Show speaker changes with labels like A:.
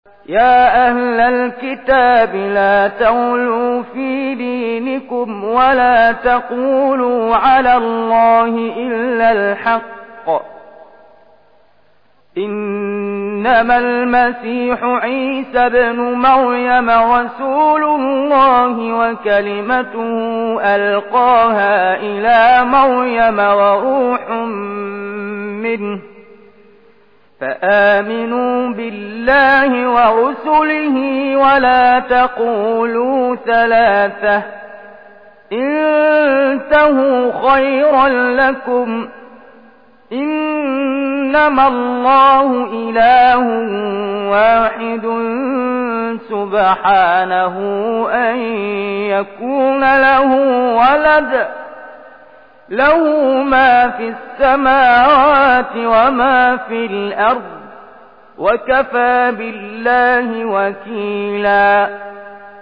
A: يا أهل الكتاب لا تغلوا في دينكم ولا تقولوا على الله إلا الحق إنما المسيح عيسى ابن مريم رسول الله وكلمته ألقاها إلى مريم وروح منه فآمنوا بالله ورسله ولا تقولوا ثلاثة انتهوا خيرا لكم إنما الله إله واحد سبحانه أن يكون له ولد له ما في السماوات وما في الأرض وكفى بالله وكيلا